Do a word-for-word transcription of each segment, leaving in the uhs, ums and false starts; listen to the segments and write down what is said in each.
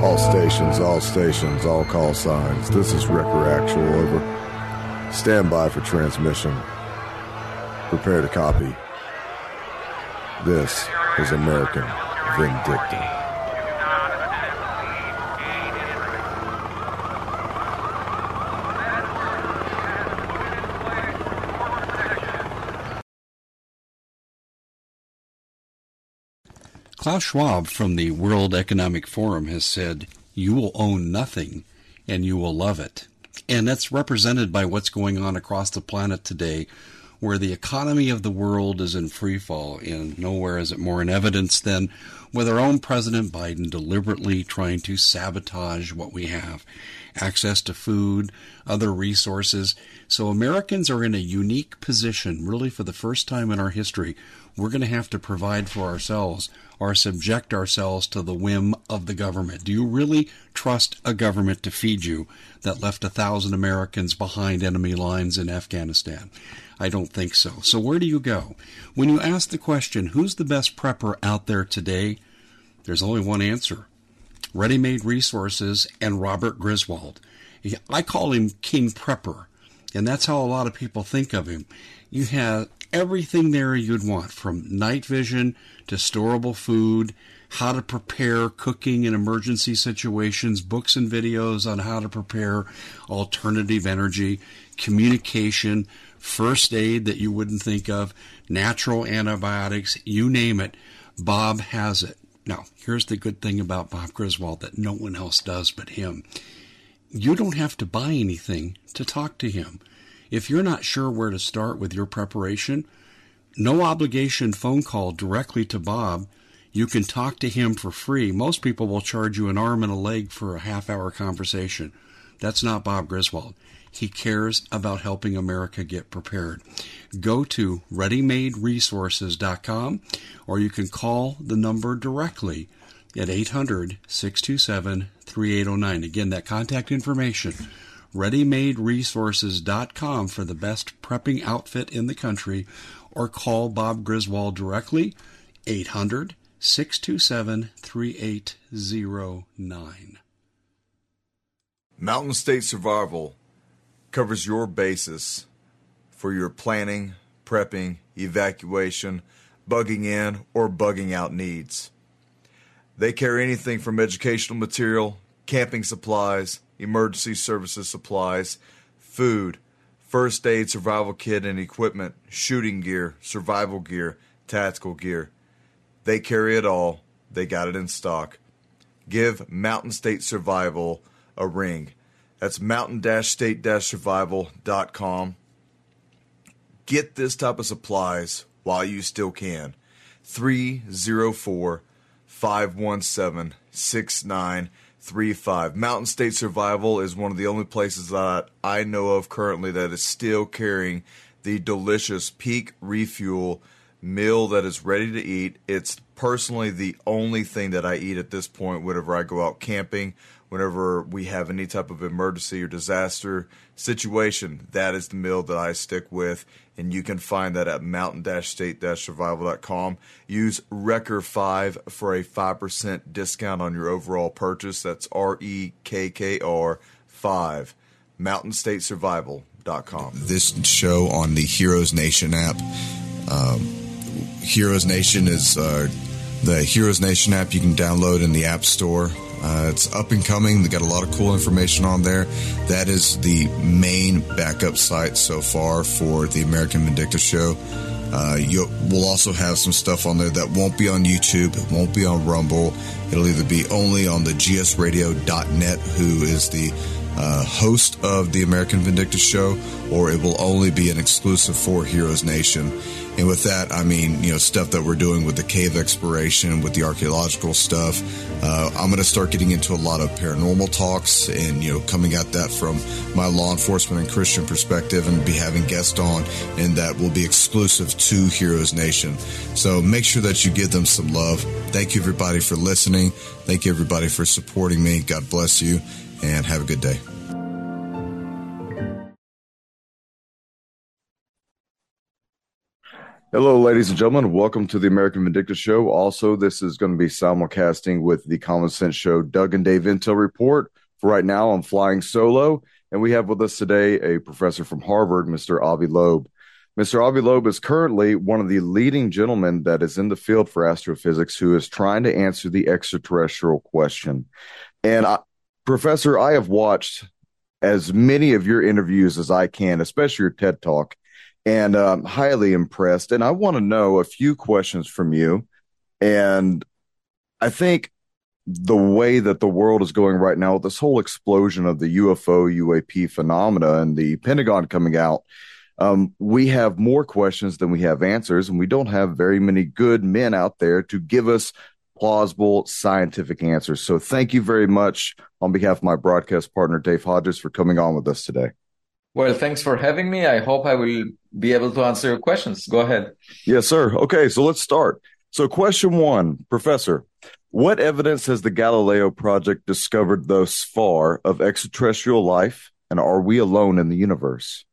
All stations, all stations, all call signs. This is Wrecker Actual, over. Stand by for transmission. Prepare to copy. This is American Vindicta. Klaus Schwab from the World Economic Forum has said, you will own nothing and you will love it. And that's represented by what's going on across the planet today, where the economy of the world is in free fall, and nowhere is it more in evidence than with our own President Biden deliberately trying to sabotage what we have. Access to food, other resources. So Americans are in a unique position, really for the first time in our history. We're going to have to provide for ourselves or subject ourselves to the whim of the government. Do you really trust a government to feed you that left a thousand Americans behind enemy lines in Afghanistan? I don't think so. So where do you go? When you ask the question, who's the best prepper out there today? There's only one answer. Ready-Made Resources and Robert Griswold. I call him King Prepper, and that's how a lot of people think of him. You have everything there you'd want, from night vision to storable food, how to prepare cooking in emergency situations, books and videos on how to prepare alternative energy, communication, first aid that you wouldn't think of, natural antibiotics, you name it. Bob has it. Now, here's the good thing about Bob Griswold that no one else does but him. You don't have to buy anything to talk to him. If you're not sure where to start with your preparation, no obligation phone call directly to Bob. You can talk to him for free. Most people will charge you an arm and a leg for a half-hour conversation. That's not Bob Griswold. He cares about helping America get prepared. Go to ready made resources dot com, or you can call the number directly at eight hundred, six two seven, three eight zero nine. Again, that contact information, ready made resources dot com, for the best prepping outfit in the country, or call Bob Griswold directly, eight hundred, six two seven, three eight zero nine. Mountain State Survival covers your basis for your planning, prepping, evacuation, bugging in, or bugging out needs. They carry anything from educational material, camping supplies, emergency services supplies, food, first aid, survival kit and equipment, shooting gear, survival gear, tactical gear. They carry it all. They got it in stock. Give Mountain State Survival a ring. That's mountain state survival dot com. Get this type of supplies while you still can. three oh four, five one seven, six nine three five. Mountain State Survival is one of the only places that I know of currently that is still carrying the delicious Peak Refuel meal that is ready to eat. It's personally the only thing that I eat at this point whenever I go out camping, whenever we have any type of emergency or disaster situation. That is the meal that I stick with, and you can find that at mountain state survival dot com. Use Wrecker five for a five percent discount on your overall purchase. That's R E K K R five, mountain state survival dot com. This show on the Heroes Nation app. Um, Heroes Nation is uh, the Heroes Nation app you can download in the App Store. Uh, it's up and coming. They got a lot of cool information on there. That is the main backup site so far for the American Vindicta Show. Uh, you'll, we'll also have some stuff on there that won't be on YouTube. It won't be on Rumble. It'll either be only on the G S radio dot net, who is the uh, host of the American Vindicta Show, or it will only be an exclusive for Heroes Nation. And with that, I mean, you know, stuff that we're doing with the cave exploration, with the archaeological stuff. Uh, I'm going to start getting into a lot of paranormal talks and, you know, coming at that from my law enforcement and Christian perspective, and be having guests on, and that will be exclusive to Heroes Nation. So make sure that you give them some love. Thank you, everybody, for listening. Thank you, everybody, for supporting me. God bless you, and have a good day. Hello, ladies and gentlemen. Welcome to the American Vindicta Show. Also, this is going to be simulcasting with the Common Sense Show Doug and Dave Intel Report. For right now, I'm flying solo, and we have with us today a professor from Harvard, Mister Avi Loeb. Mister Avi Loeb is currently one of the leading gentlemen that is in the field for astrophysics who is trying to answer the extraterrestrial question. And, I, Professor, I have watched as many of your interviews as I can, especially your TED Talk, and I'm um, highly impressed. And I want to know a few questions from you. And I think the way that the world is going right now, with this whole explosion of the U F O, U A P phenomena and the Pentagon coming out, um, we have more questions than we have answers. And we don't have very many good men out there to give us plausible scientific answers. So thank you very much on behalf of my broadcast partner, Dave Hodges, for coming on with us today. Well, thanks for having me. I hope I will be able to answer your questions. Go ahead. Yes, sir. Okay, so let's start. So question one, Professor, what evidence has the Galileo Project discovered thus far of extraterrestrial life, and are we alone in the universe?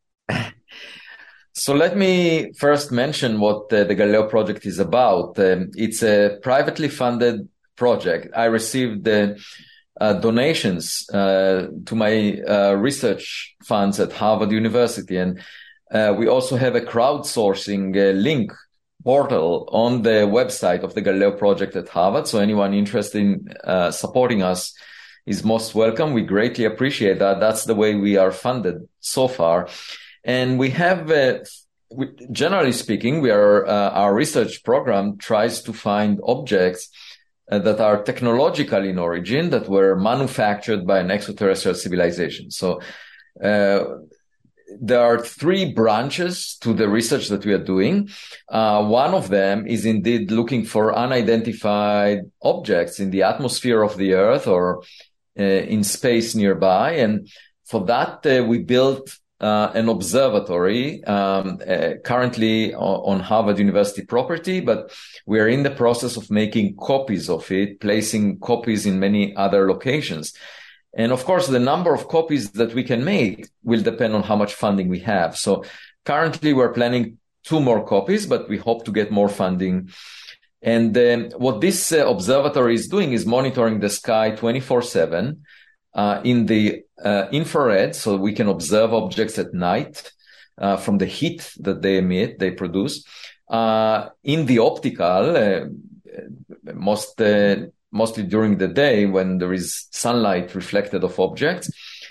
So let me first mention what uh, the Galileo Project is about. Um, it's a privately funded project. I received uh, uh, donations uh, to my uh, research funds at Harvard University, and uh, we also have a crowdsourcing uh, link portal on the website of the Galileo Project at Harvard. So anyone interested in uh, supporting us is most welcome. We greatly appreciate that. That's the way we are funded so far. And we have, uh, we, generally speaking, we are uh, our research program tries to find objects uh, that are technological in origin, that were manufactured by an extraterrestrial civilization. So uh, there are three branches to the research that we are doing. Uh, one of them is indeed looking for unidentified objects in the atmosphere of the Earth or uh, in space nearby. And for that, uh, we built Uh, an observatory um, uh, currently on, on Harvard University property, but we are in the process of making copies of it, placing copies in many other locations. And of course, the number of copies that we can make will depend on how much funding we have. So currently we're planning two more copies, but we hope to get more funding. And um, what this uh, observatory is doing is monitoring the sky twenty-four seven. Uh, in the uh, infrared, so we can observe objects at night uh, from the heat that they emit, they produce. Uh, in the optical, uh, most uh, mostly during the day when there is sunlight reflected of objects.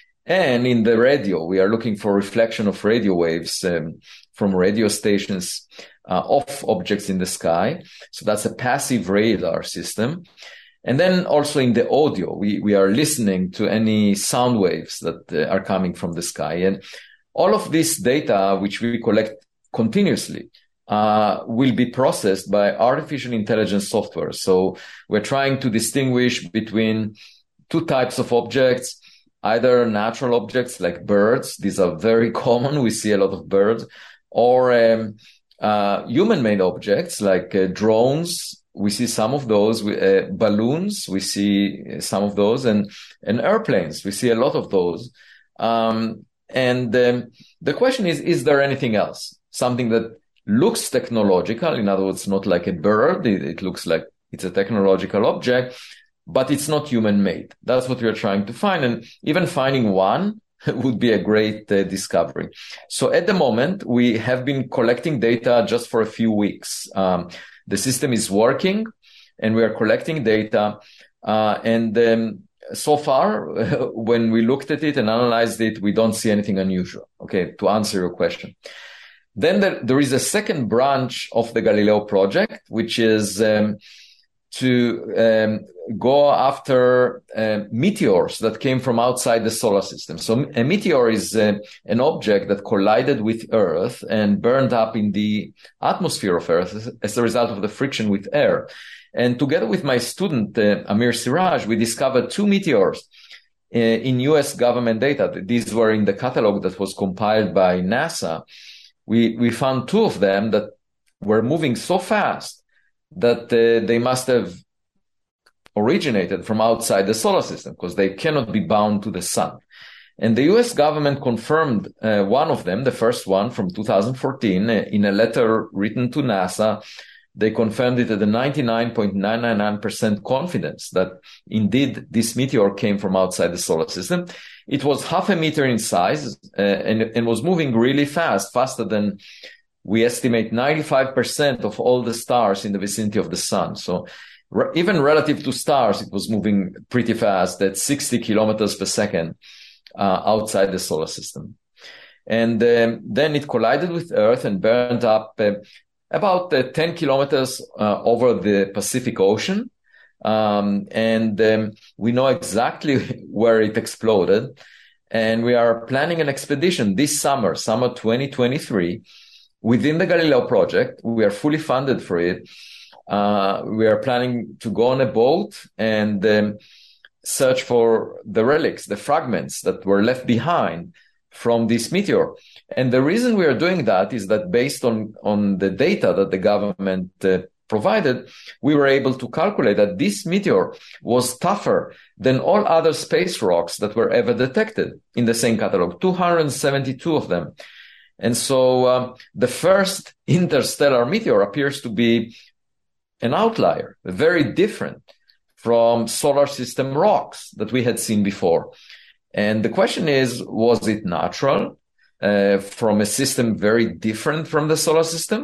And in the radio, we are looking for reflection of radio waves um, from radio stations uh, of objects in the sky. So that's a passive radar system. And then also in the audio, we, we are listening to any sound waves that uh, are coming from the sky. And all of this data, which we collect continuously, uh, will be processed by artificial intelligence software. So we're trying to distinguish between two types of objects, either natural objects like birds. These are very common. We see a lot of birds, or um, uh, human-made objects like uh, drones. We see some of those, uh, balloons, we see some of those, and, and airplanes, we see a lot of those. Um, and um, the question is, is there anything else? Something that looks technological, in other words, not like a bird, it, it looks like it's a technological object, but it's not human-made. That's what we're trying to find. And even finding one would be a great uh, discovery. So at the moment, we have been collecting data just for a few weeks. Um, The system is working, and we are collecting data. Uh, and um, so far, when we looked at it and analyzed it, we don't see anything unusual. Okay, to answer your question. Then there, there is a second branch of the Galileo project, which is um, to um, go after uh, meteors that came from outside the solar system. So a meteor is uh, an object that collided with Earth and burned up in the atmosphere of Earth as a result of the friction with air. And together with my student, uh, Amir Siraj, we discovered two meteors uh, in U S government data. These were in the catalog that was compiled by NASA. We, we found two of them that were moving so fast that uh, they must have originated from outside the solar system, because they cannot be bound to the sun. And the U S government confirmed uh, one of them, the first one from two thousand fourteen, uh, in a letter written to NASA. They confirmed it at a ninety-nine point nine nine nine percent confidence that indeed this meteor came from outside the solar system. It was half a meter in size uh, and, and was moving really fast, faster than we estimate ninety-five percent of all the stars in the vicinity of the sun. So re- even relative to stars, it was moving pretty fast at sixty kilometers per second uh, outside the solar system. And um, then it collided with Earth and burned up uh, about uh, ten kilometers uh, over the Pacific Ocean. Um, and um, we know exactly where it exploded. And we are planning an expedition this summer, summer twenty twenty-three, within the Galileo project. We are fully funded for it. Uh, we are planning to go on a boat and um, search for the relics, the fragments that were left behind from this meteor. And the reason we are doing that is that based on, on the data that the government uh, provided, we were able to calculate that this meteor was tougher than all other space rocks that were ever detected in the same catalog, two hundred seventy-two of them. And so um, the first interstellar meteor appears to be an outlier, very different from solar system rocks that we had seen before. And the question is, was it natural uh, from a system very different from the solar system?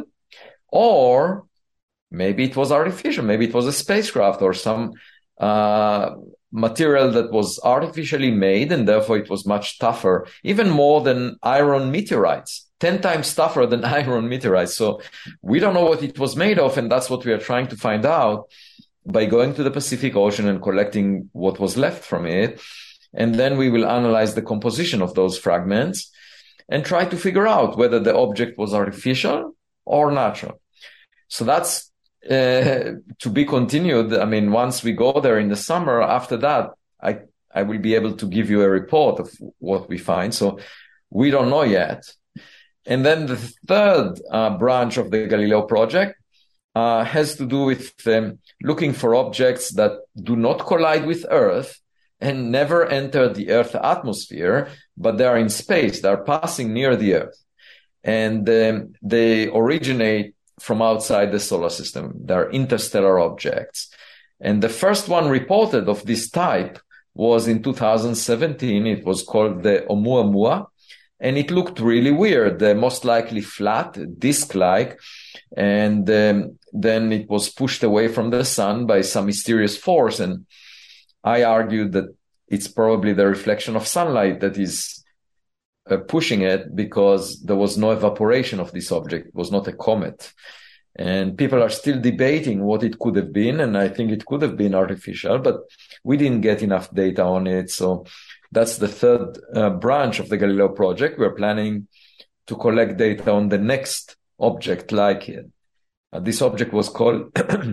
Or maybe it was artificial. Maybe it was a spacecraft or some uh, material that was artificially made, and therefore it was much tougher, even more than iron meteorites, ten times tougher than iron meteorites. So we don't know what it was made of, and that's what we are trying to find out by going to the Pacific Ocean and collecting what was left from it. And then we will analyze the composition of those fragments and try to figure out whether the object was artificial or natural. So that's uh, to be continued. I mean, once we go there in the summer, after that, I, I will be able to give you a report of what we find. So we don't know yet. And then the third uh, branch of the Galileo project uh, has to do with um, looking for objects that do not collide with Earth and never enter the Earth atmosphere, but they are in space. They are passing near the Earth. And um, they originate from outside the solar system. They are interstellar objects. And the first one reported of this type was in two thousand seventeen. It was called the Oumuamua. And it looked really weird, uh, most likely flat, disc-like. And um, then it was pushed away from the sun by some mysterious force. And I argued that it's probably the reflection of sunlight that is uh, pushing it, because there was no evaporation of this object. It was not a comet. And people are still debating what it could have been. And I think it could have been artificial, but we didn't get enough data on it. So that's the third uh, branch of the Galileo project. We're planning to collect data on the next object like it. Uh, this object was called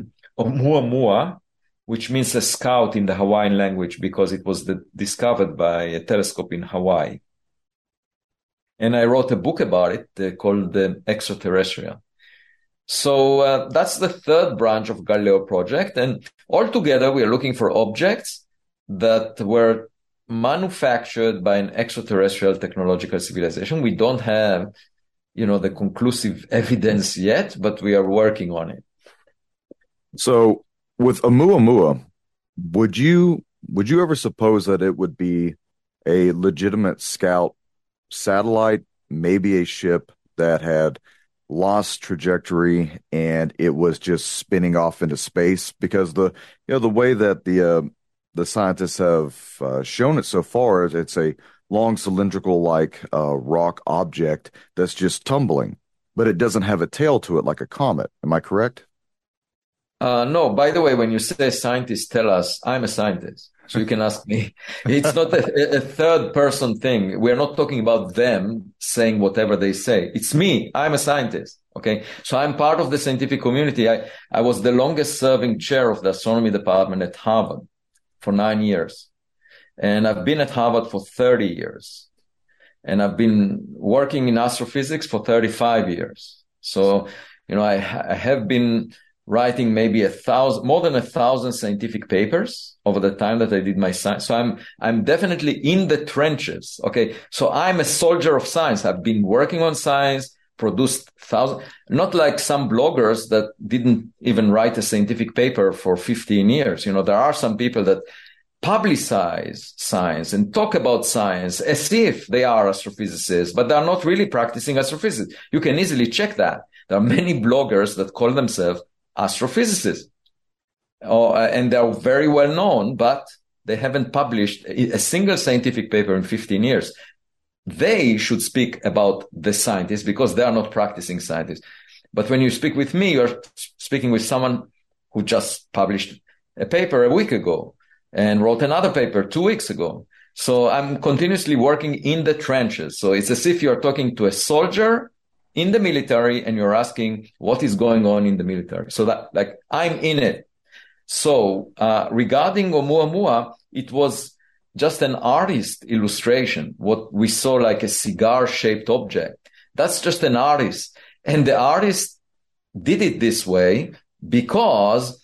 Oumuamua, which means a scout in the Hawaiian language, because it was the, discovered by a telescope in Hawaii. And I wrote a book about it uh, called The Extraterrestrial. So uh, that's the third branch of Galileo project. And altogether, we are looking for objects that were manufactured by an extraterrestrial technological civilization. We don't have, you know, the conclusive evidence yet, but we are working on it. So with Oumuamua, would you would you ever suppose that it would be a legitimate scout satellite, maybe a ship that had lost trajectory and it was just spinning off into space? Because the you know the way that the uh, the scientists have uh, shown it so far is it's a long cylindrical like uh, rock object that's just tumbling, but it doesn't have a tail to it like a comet. Am I correct? Uh, no, by the way, when you say scientists tell us, I'm a scientist, so you can ask me. It's not a, a third person thing. We're not talking about them saying whatever they say. It's me. I'm a scientist. Okay. So I'm part of the scientific community. I, I was the longest serving chair of the astronomy department at Harvard for nine years. And I've been at Harvard for thirty years. And I've been working in astrophysics for thirty-five years. So, you know, I, I have been writing maybe a thousand, more than a thousand scientific papers over the time that I did my science. So I'm, I'm definitely in the trenches. Okay. So I'm a soldier of science. I've been working on science, produced thousands, not like some bloggers that didn't even write a scientific paper for fifteen years. You know, there are some people that publicize science and talk about science as if they are astrophysicists, but they're not really practicing astrophysics. You can easily check that. There are many bloggers that call themselves astrophysicists, oh, and they're very well known, but they haven't published a single scientific paper in fifteen years. They should speak about the scientists because they are not practicing scientists. But when you speak with me, you're speaking with someone who just published a paper a week ago and wrote another paper two weeks ago. So I'm continuously working in the trenches. So it's as if you're talking to a soldier in the military and you're asking what is going on in the military. So that, like, I'm in it. So uh, regarding Oumuamua, it was just an artist illustration, what we saw like a cigar-shaped object. That's just an artist. And the artist did it this way because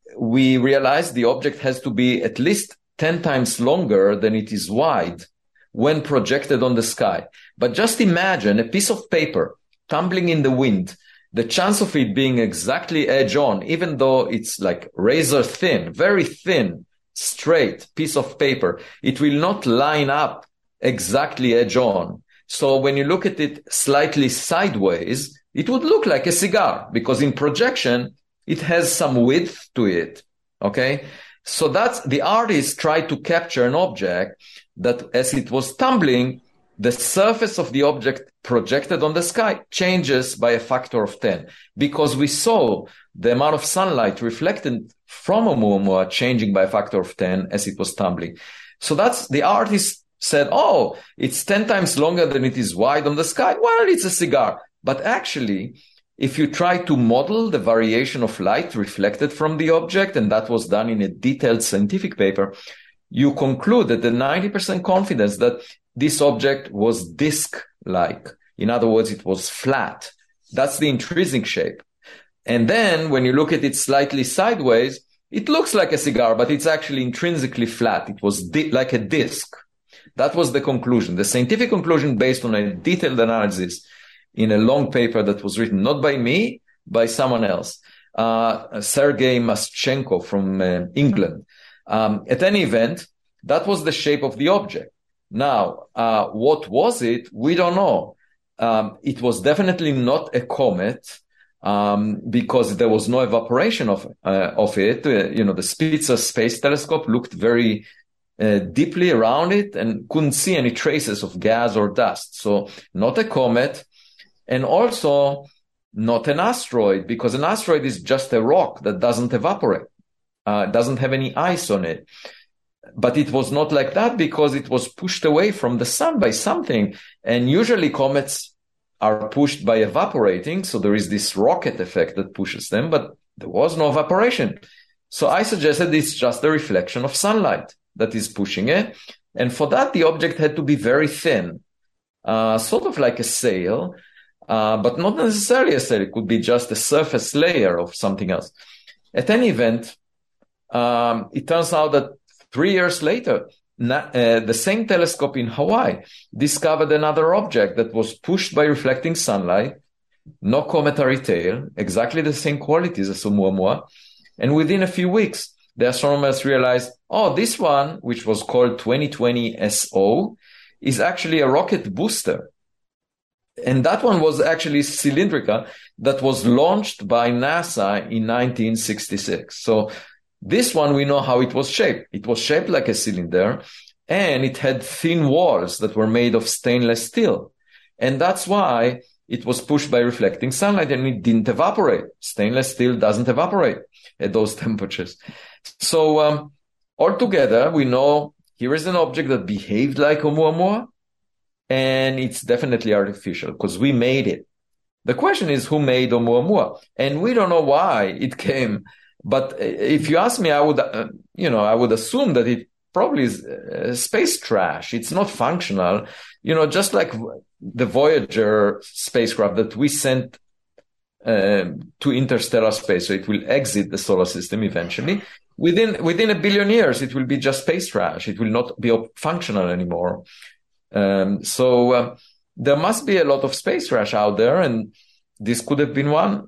we realized the object has to be at least ten times longer than it is wide when projected on the sky. But just imagine a piece of paper tumbling in the wind, the chance of it being exactly edge on, even though it's like razor thin, very thin, straight piece of paper, it will not line up exactly edge on. So when you look at it slightly sideways, it would look like a cigar because in projection, it has some width to it. Okay. So that's the artist tried to capture an object that as it was tumbling, the surface of the object projected on the sky changes by a factor of ten because we saw the amount of sunlight reflected from Oumuamua changing by a factor of ten as it was tumbling. So that's the artist said, oh, it's ten times longer than it is wide on the sky. Well, it's a cigar. But actually, if you try to model the variation of light reflected from the object, and that was done in a detailed scientific paper, you conclude that the ninety percent confidence that this object was disc-like. In other words, it was flat. That's the intrinsic shape. And then when you look at it slightly sideways, it looks like a cigar, but it's actually intrinsically flat. It was di- like a disc. That was the conclusion, the scientific conclusion based on a detailed analysis in a long paper that was written not by me, by someone else, uh, Sergei Maschenko from uh, England. Um, at any event, that was the shape of the object. Now, uh, what was it? We don't know. Um, it was definitely not a comet um, because there was no evaporation of uh, of it. Uh, you know, the Spitzer Space Telescope looked very uh, deeply around it and couldn't see any traces of gas or dust. So, not a comet, and also not an asteroid because an asteroid is just a rock that doesn't evaporate, uh, doesn't have any ice on it. But it was not like that because it was pushed away from the sun by something. And usually comets are pushed by evaporating. So there is this rocket effect that pushes them, but there was no evaporation. So I suggested it's just a reflection of sunlight that is pushing it. And for that, the object had to be very thin, uh, sort of like a sail, uh, but not necessarily a sail. It could be just a surface layer of something else. At any event, um, it turns out that Three years later, na- uh, the same telescope in Hawaii discovered another object that was pushed by reflecting sunlight, no cometary tail, exactly the same qualities as Oumuamua. And within a few weeks, the astronomers realized, oh, this one, which was called twenty twenty S O, is actually a rocket booster. And that one was actually cylindrical that was launched by NASA in nineteen sixty-six. So this one, we know how it was shaped. It was shaped like a cylinder, and it had thin walls that were made of stainless steel. And that's why it was pushed by reflecting sunlight, and it didn't evaporate. Stainless steel doesn't evaporate at those temperatures. So um, altogether, we know here is an object that behaved like Oumuamua, and it's definitely artificial because we made it. The question is, who made Oumuamua? And we don't know why it came. But if you ask me, I would, uh, you know, I would assume that it probably is uh, space trash. It's not functional, you know, just like the Voyager spacecraft that we sent uh, to interstellar space. So it will exit the solar system eventually. Within within a billion years, it will be just space trash. It will not be functional anymore. Um, so uh, there must be a lot of space trash out there, and this could have been one.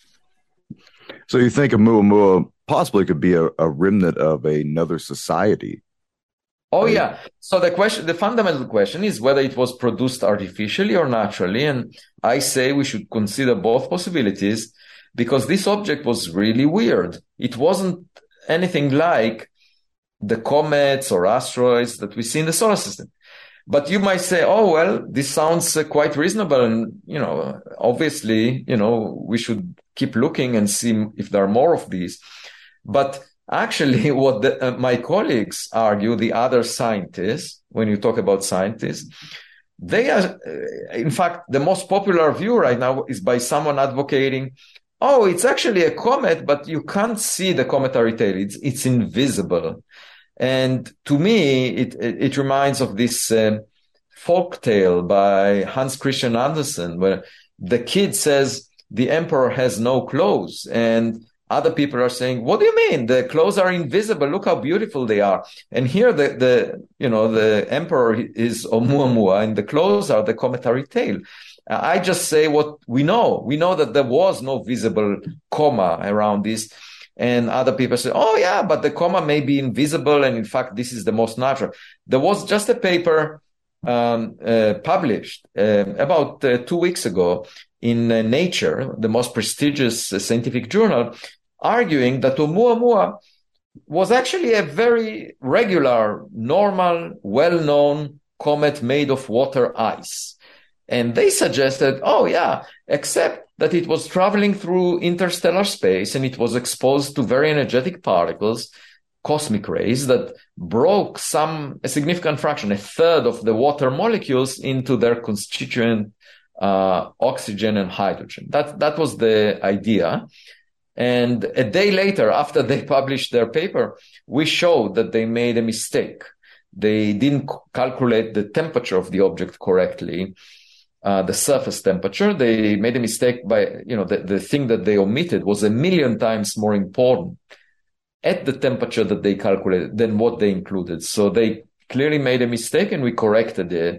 So you think Oumuamua possibly could be a, a remnant of another society? Oh, yeah. So the question, the fundamental question is whether it was produced artificially or naturally. And I say we should consider both possibilities, because this object was really weird. It wasn't anything like the comets or asteroids that we see in the solar system. But you might say, oh, well, this sounds uh, quite reasonable. And, you know, obviously, you know, we should keep looking and see if there are more of these. But actually, what the, uh, my colleagues argue, the other scientists, when you talk about scientists, they are, uh, in fact, the most popular view right now is by someone advocating, oh, it's actually a comet, but you can't see the cometary tail. It's, it's invisible. And to me, it, it, it reminds of this uh, folk tale by Hans Christian Andersen, where the kid says the emperor has no clothes, and other people are saying, what do you mean? The clothes are invisible. Look how beautiful they are. And here the, the you know, the emperor is Oumuamua, and the clothes are the cometary tail. I just say what we know. We know that there was no visible coma around this. And other people say, oh, yeah, but the coma may be invisible. And in fact, this is the most natural. There was just a paper um, uh, published uh, about uh, two weeks ago in uh, Nature, the most prestigious uh, scientific journal, arguing that Oumuamua was actually a very regular, normal, well-known comet made of water ice. And they suggested, oh, yeah, except that it was traveling through interstellar space and it was exposed to very energetic particles, cosmic rays, that broke some, a significant fraction, a third of the water molecules into their constituent uh, oxygen and hydrogen. That, that was the idea. And a day later, after they published their paper, we showed that they made a mistake. They didn't calculate the temperature of the object correctly. Uh, the surface temperature. They made a mistake by, you know, the, the thing that they omitted was a million times more important at the temperature that they calculated than what they included. So they clearly made a mistake and we corrected it.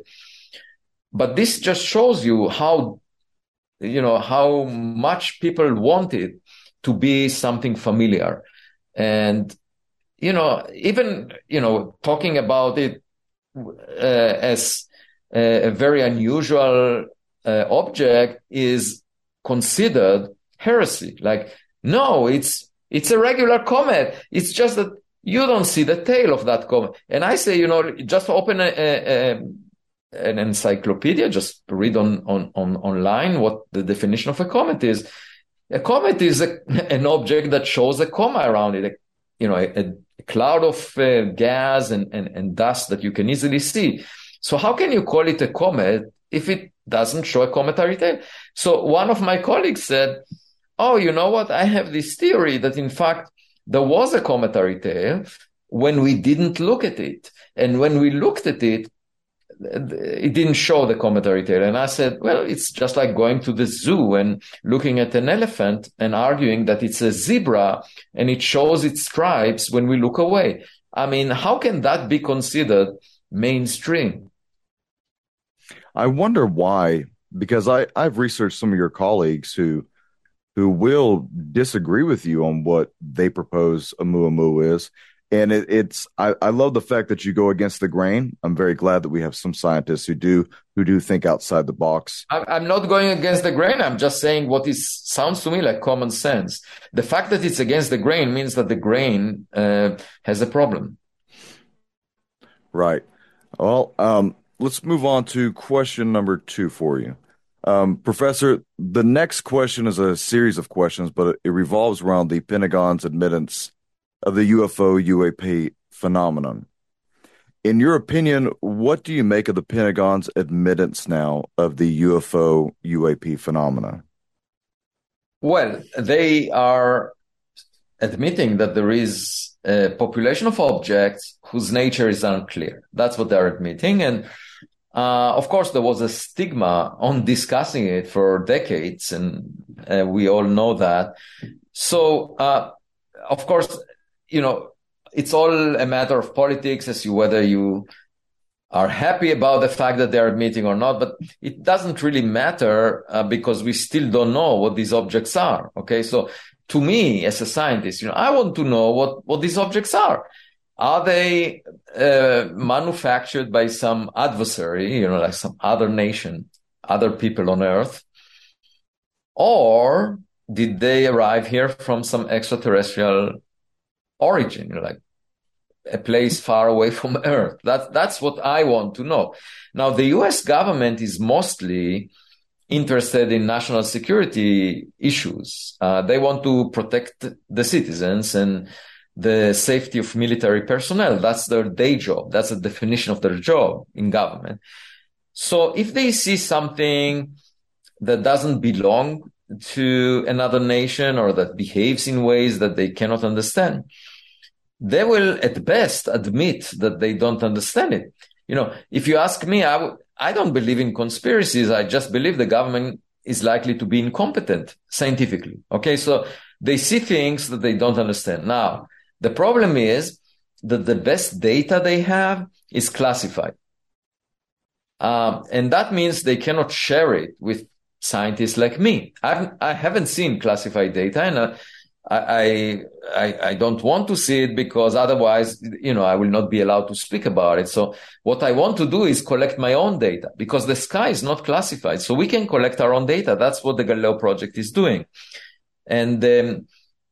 But this just shows you how, you know, how much people want it to be something familiar. And, you know, even, you know, talking about it uh, as a very unusual uh, object is considered heresy. Like, no, it's it's a regular comet. It's just that you don't see the tail of that comet. And I say, you know, just open a, a, a, an encyclopedia, just read on, on, on online what the definition of a comet is. A comet is a, an object that shows a coma around it, a, you know, a, a cloud of uh, gas and, and, and dust that you can easily see. So how can you call it a comet if it doesn't show a cometary tail? So one of my colleagues said, oh, you know what? I have this theory that in fact there was a cometary tail when we didn't look at it. And when we looked at it, it didn't show the cometary tail. And I said, well, it's just like going to the zoo and looking at an elephant and arguing that it's a zebra and it shows its stripes when we look away. I mean, how can that be considered mainstream? I wonder why, because I, I've researched some of your colleagues who who will disagree with you on what they propose Oumuamua is. And it, it's I, I love the fact that you go against the grain. I'm very glad that we have some scientists who do who do think outside the box. I'm not going against the grain. I'm just saying what is sounds to me like common sense. The fact that it's against the grain means that the grain uh, has a problem. Right. Well, um, let's move on to question number two for you. Um, Professor, the next question is a series of questions, but it, it revolves around the Pentagon's admittance of the U F O U A P phenomenon. In your opinion, what do you make of the Pentagon's admittance now of the U F O U A P phenomena? Well, they are admitting that there is a population of objects whose nature is unclear. That's what they're admitting. And Uh, of course, there was a stigma on discussing it for decades, and uh, we all know that. So, uh, of course, you know, it's all a matter of politics as to whether you are happy about the fact that they're admitting or not, but it doesn't really matter uh, because we still don't know what these objects are. Okay, so to me, as a scientist, you know, I want to know what, what these objects are. Are they uh, manufactured by some adversary, you know, like some other nation, other people on Earth? Or did they arrive here from some extraterrestrial origin, you know, like a place far away from Earth? That, that's what I want to know. Now, the U S government is mostly interested in national security issues. Uh, they want to protect the citizens and the safety of military personnel. That's their day job. That's the definition of their job in government. So if they see something that doesn't belong to another nation or that behaves in ways that they cannot understand, they will at best admit that they don't understand it. You know, if you ask me, I, w- I don't believe in conspiracies. I just believe the government is likely to be incompetent scientifically. Okay, so they see things that they don't understand. Now, the problem is that the best data they have is classified. Um, and that means they cannot share it with scientists like me. I've, I haven't seen classified data, and uh, I, I, I don't want to see it because otherwise, you know, I will not be allowed to speak about it. So what I want to do is collect my own data because the sky is not classified. So we can collect our own data. That's what the Galileo project is doing. And, um,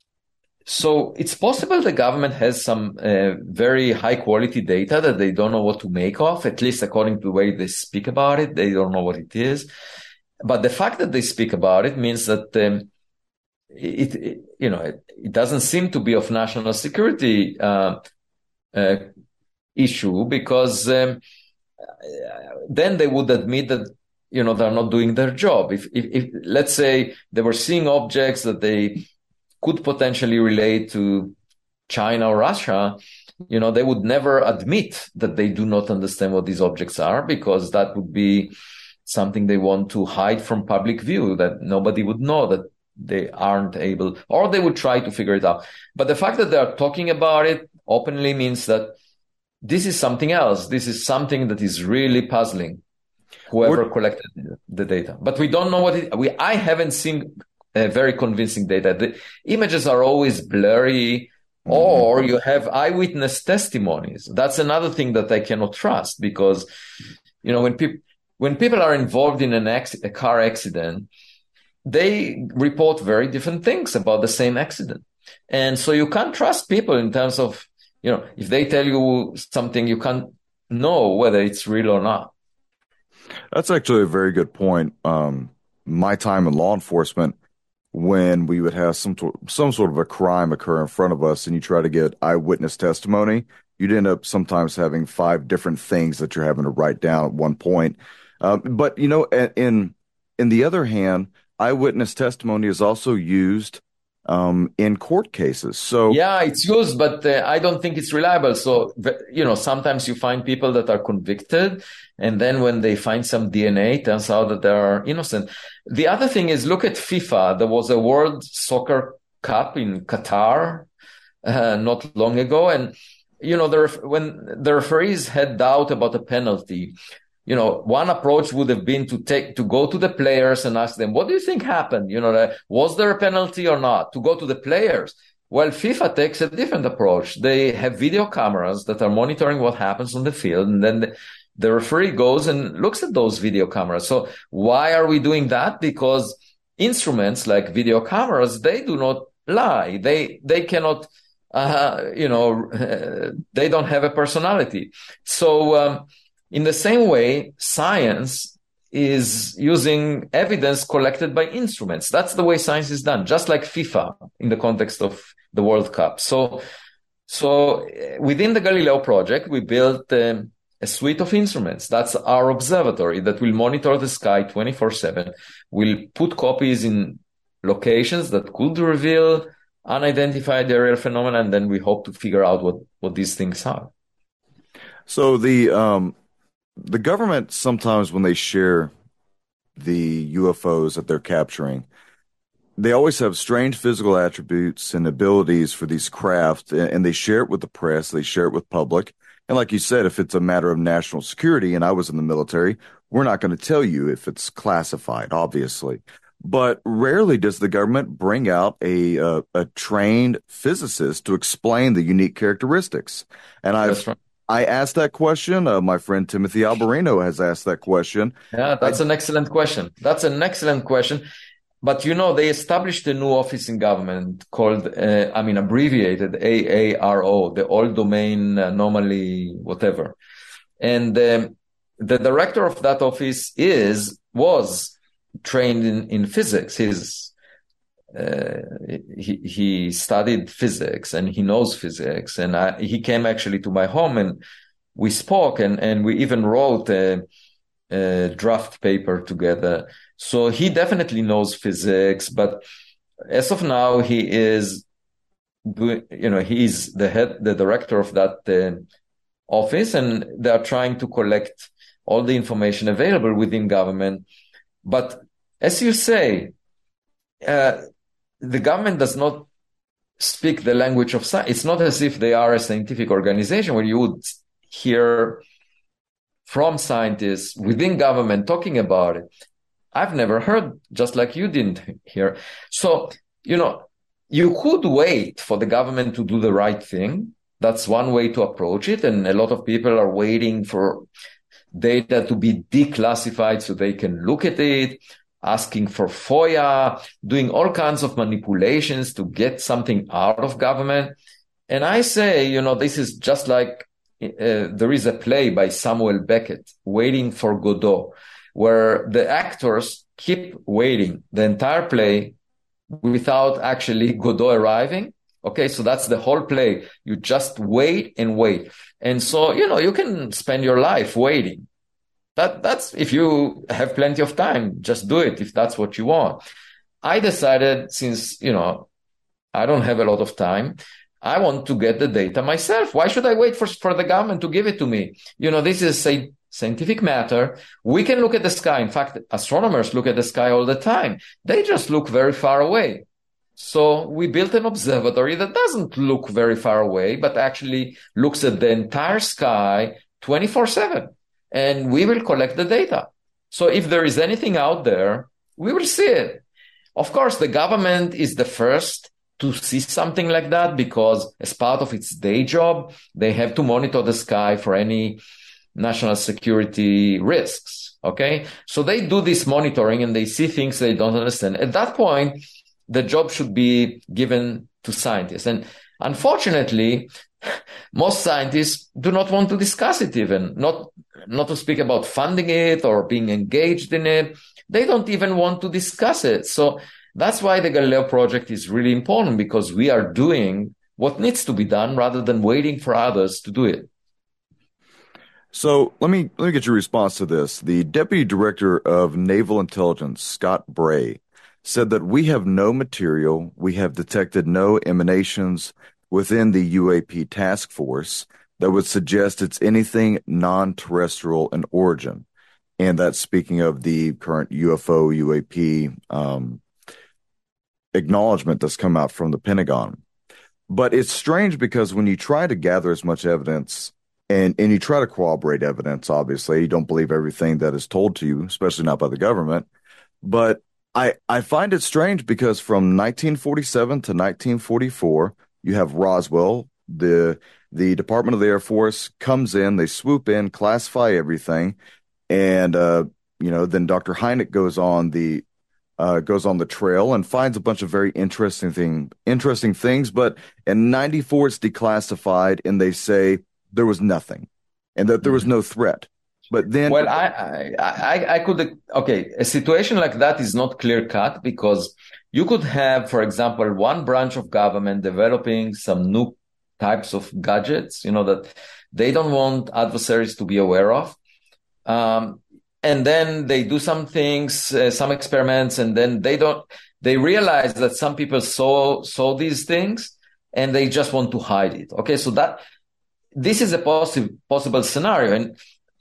so it's possible the government has some uh, very high quality data that they don't know what to make of, at least according to the way they speak about it. They don't know what it is. But the fact that they speak about it means that um, it, it, you know, it, it doesn't seem to be of national security uh, uh, issue because um, then they would admit that, you know, they're not doing their job. If, if, if let's say they were seeing objects that they could potentially relate to China or Russia, you know, they would never admit that they do not understand what these objects are because that would be something they want to hide from public view, that nobody would know that they aren't able, or they would try to figure it out. But the fact that they are talking about it openly means that this is something else. This is something that is really puzzling whoever what? collected the data. But we don't know what it, we, I haven't seen Uh, very convincing data. The images are always blurry, or you have eyewitness testimonies. That's another thing that I cannot trust because, you know, when people when people are involved in an ac- a car accident, they report very different things about the same accident, and so you can't trust people in terms of, you know, if they tell you something, you can't know whether it's real or not. That's actually a very good point. Um, my time in law enforcement, when we would have some some sort of a crime occur in front of us and you try to get eyewitness testimony, you'd end up sometimes having five different things that you're having to write down at one point. Uh, but, you know, in in the other hand, eyewitness testimony is also used um, in court cases. So yeah, it's used, but uh, I don't think it's reliable. So, you know, sometimes you find people that are convicted, and then when they find some D N A, it turns out that they are innocent. The other thing is, look at FIFA. There was a World Soccer Cup in Qatar uh, not long ago, and you know, the ref- when the referees had doubt about a penalty, you know, one approach would have been to take to go to the players and ask them, "What do you think happened? You know, uh, was there a penalty or not?" To go to the players. Well, FIFA takes a different approach. They have video cameras that are monitoring what happens on the field, and then the, the referee goes and looks at those video cameras. So why are we doing that? Because instruments like video cameras, they do not lie. They they cannot, uh, you know, uh, they don't have a personality. So um, in the same way, science is using evidence collected by instruments. That's the way science is done, just like FIFA in the context of the World Cup. So, so within the Galileo project, we built um, a suite of instruments. That's our observatory that will monitor the sky twenty-four seven. We'll put copies in locations that could reveal unidentified aerial phenomena, and then we hope to figure out what, what these things are. So the um, the government sometimes when they share the U F Os that they're capturing, they always have strange physical attributes and abilities for these craft, and they share it with the press, they share it with public. And like you said, if it's a matter of national security, and I was in the military, we're not going to tell you if it's classified, obviously. But rarely does the government bring out a a, a trained physicist to explain the unique characteristics. And I've right. I asked that question. Uh, my friend Timothy Alberino has asked that question. Yeah, that's I, an excellent question. That's an excellent question. But, you know, they established a new office in government called, uh, I mean, abbreviated A A R O, the All Domain Anomaly, whatever. And um, the director of that office is, was trained in, in physics. He's, uh, he, he studied physics and he knows physics. And I, he came actually to my home and we spoke and, and we even wrote a, a draft paper together. So he definitely knows physics, but as of now, he is, you know, he's the head, the director of that uh, office, and they are trying to collect all the information available within government. But as you say, uh, the government does not speak the language of science. It's not as if they are a scientific organization where you would hear from scientists within government talking about it. I've never heard, just like you didn't hear. So, you know, you could wait for the government to do the right thing. That's one way to approach it. And a lot of people are waiting for data to be declassified so they can look at it, asking for FOIA, doing all kinds of manipulations to get something out of government. And I say, you know, this is just like uh, there is a play by Samuel Beckett, Waiting for Godot, where the actors keep waiting the entire play without actually Godot arriving. Okay, so that's the whole play. You just wait and wait. And so, you know, you can spend your life waiting. That that's if you have plenty of time, just do it if that's what you want. I decided, since, you know, I don't have a lot of time, I want to get the data myself. Why should I wait for, for the government to give it to me? You know, this is a scientific matter. We can look at the sky. In fact, astronomers look at the sky all the time. They just look very far away. So we built an observatory that doesn't look very far away, but actually looks at the entire sky twenty-four seven. And we will collect the data. So if there is anything out there, we will see it. Of course, the government is the first to see something like that because as part of its day job, they have to monitor the sky for any national security risks. Okay. So they do this monitoring and they see things they don't understand. At that point, the job should be given to scientists. And unfortunately, most scientists do not want to discuss it even, not, not to speak about funding it or being engaged in it. They don't even want to discuss it. So that's why the Galileo project is really important, because we are doing what needs to be done rather than waiting for others to do it. So let me let me get your response to this. The Deputy Director of Naval Intelligence, Scott Bray, said that we have no material, we have detected no emanations within the U A P task force that would suggest it's anything non-terrestrial in origin. And that's speaking of the current U F O, U A P um, acknowledgement that's come out from the Pentagon. But it's strange because when you try to gather as much evidence and, and you try to corroborate evidence, obviously, you don't believe everything that is told to you, especially not by the government. But I, I find it strange because from nineteen forty-seven to nineteen forty-four, you have Roswell, the the Department of the Air Force comes in, they swoop in, classify everything, and uh, you know, then Doctor Hynek goes on the uh, goes on the trail and finds a bunch of very interesting thing interesting things. But in ninety-four, it's declassified, and they say there was nothing, and that there was no threat. But then, well, I, I, I, I could, okay, a situation like that is not clear cut, because you could have, for example, one branch of government developing some new types of gadgets, you know, that they don't want adversaries to be aware of. Um, and then they do some things, uh, some experiments, and then they don't, they realize that some people saw, saw these things and they just want to hide it. Okay. So that, this is a possible, possible scenario. And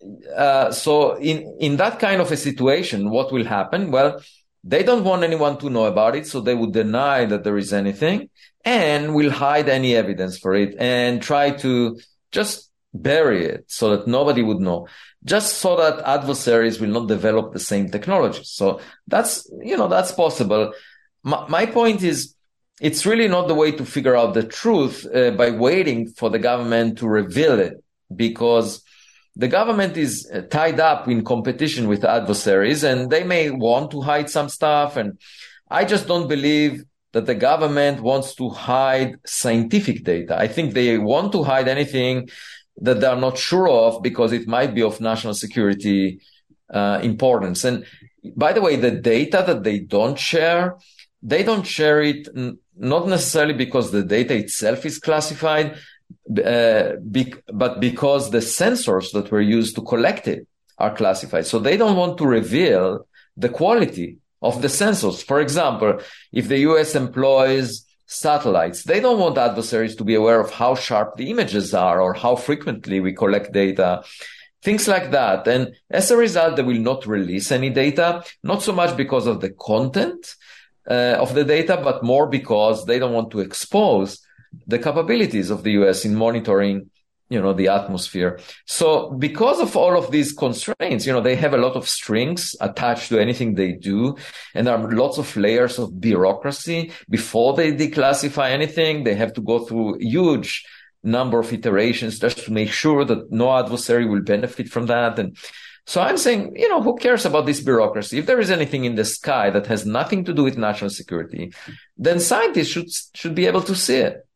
uh, so in, in that kind of a situation, what will happen? Well, they don't want anyone to know about it, so they would deny that there is anything and will hide any evidence for it and try to just bury it so that nobody would know, just so that adversaries will not develop the same technology. So that's, you know, that's possible. My, my point is, it's really not the way to figure out the truth uh, by waiting for the government to reveal it, because the government is tied up in competition with adversaries and they may want to hide some stuff. And I just don't believe that the government wants to hide scientific data. I think they want to hide anything that they're not sure of because it might be of national security uh, importance. And by the way, the data that they don't share, they don't share it n- not necessarily because the data itself is classified, uh, be- but because the sensors that were used to collect it are classified. So they don't want to reveal the quality of the sensors. For example, if the U S employs satellites, they don't want adversaries to be aware of how sharp the images are or how frequently we collect data, things like that. And as a result, they will not release any data, not so much because of the content uh, of the data, but more because they don't want to expose the capabilities of the U S in monitoring, you know, the atmosphere. So because of all of these constraints, you know, they have a lot of strings attached to anything they do. And there are lots of layers of bureaucracy before they declassify anything. They have to go through huge number of iterations just to make sure that no adversary will benefit from that. And so I'm saying, you know, who cares about this bureaucracy? If there is anything in the sky that has nothing to do with national security, then scientists should, should be able to see it.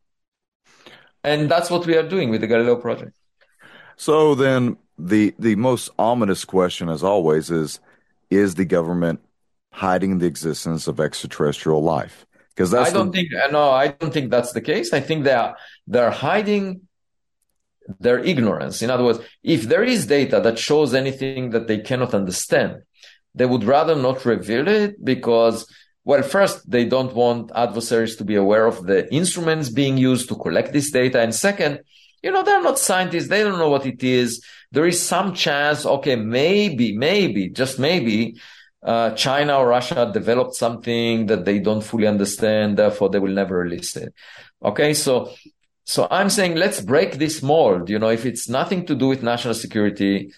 And that's what we are doing with the Galileo project. So then the the most ominous question, as always, is, is the government hiding the existence of extraterrestrial life? Because that's I don't the... think, no, I don't think that's the case. I think they are, they're hiding their ignorance. In other words, if there is data that shows anything that they cannot understand, they would rather not reveal it because, well, first, they don't want adversaries to be aware of the instruments being used to collect this data. And second, you know, they're not scientists. They don't know what it is. There is some chance, okay, maybe, maybe, just maybe, uh, China or Russia developed something that they don't fully understand. Therefore, they will never release it. Okay, so, so I'm saying let's break this mold. You know, if it's nothing to do with national security,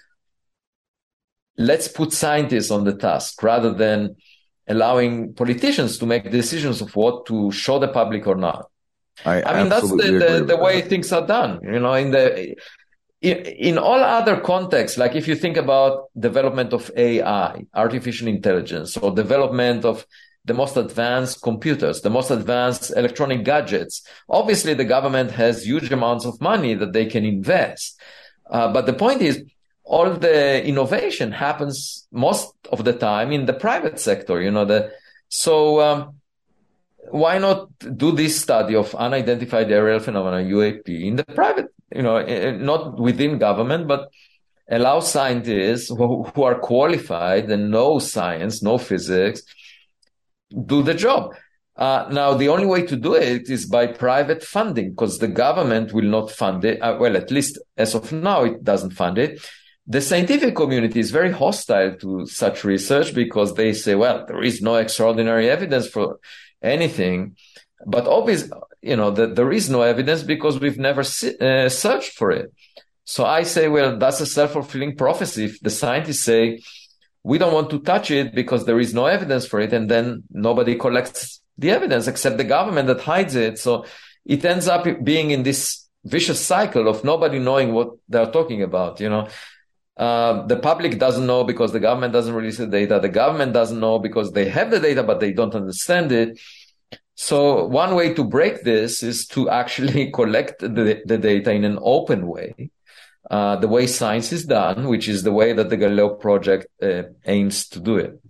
let's put scientists on the task rather than allowing politicians to make decisions of what to show the public or not. I, I mean, that's the, the, the way that. things are done. You know, in the in, in all other contexts, like if you think about development of A I, artificial intelligence, or development of the most advanced computers, the most advanced electronic gadgets, obviously the government has huge amounts of money that they can invest. Uh, but the point is, all the innovation happens most of the time in the private sector, you know, the, so, um, why not do this study of unidentified aerial phenomena, U A P, in the private, you know, not within government, but allow scientists who, who are qualified and know science, know physics, do the job. Uh, now, the only way to do it is by private funding, because the government will not fund it. Uh, well, at least as of now, it doesn't fund it. The scientific community is very hostile to such research because they say, well, there is no extraordinary evidence for anything. But obviously, you know, that there is no evidence because we've never uh, searched for it. So I say, well, that's a self-fulfilling prophecy. If the scientists say, we don't want to touch it because there is no evidence for it, and then nobody collects the evidence except the government that hides it. So it ends up being in this vicious cycle of nobody knowing what they're talking about, you know. Uh, the public doesn't know because the government doesn't release the data. The government doesn't know because they have the data, but they don't understand it. So one way to break this is to actually collect the, the data in an open way, uh, the way science is done, which is the way that the Galileo project uh, aims to do it.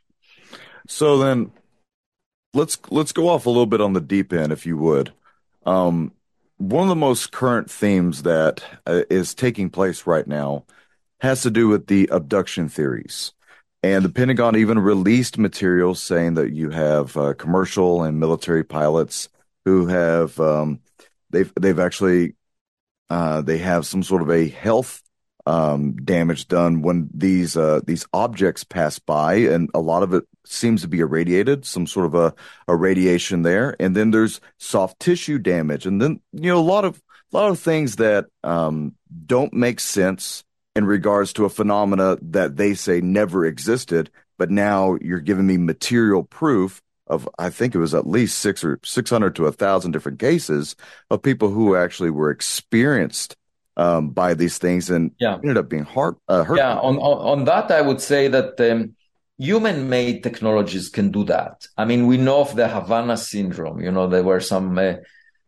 So then let's let's go off a little bit on the deep end, if you would. Um, one of the most current themes that uh, is taking place right now has to do with the abduction theories. And the Pentagon even released materials saying that you have uh, commercial and military pilots who have um, they've they've actually uh, they have some sort of a health um, damage done when these uh, these objects pass by, and a lot of it seems to be irradiated, some sort of a, a radiation there. And then there's soft tissue damage, and then you know a lot of a lot of things that um, don't make sense in regards to a phenomena that they say never existed, but now you're giving me material proof of, I think it was at least six or six hundred to a thousand different cases of people who actually were experienced um, by these things and yeah. ended up being hurt. Uh, hurt. Yeah, on, on on that, I would say that um, human-made technologies can do that. I mean, we know of the Havana syndrome. You know, there were some uh,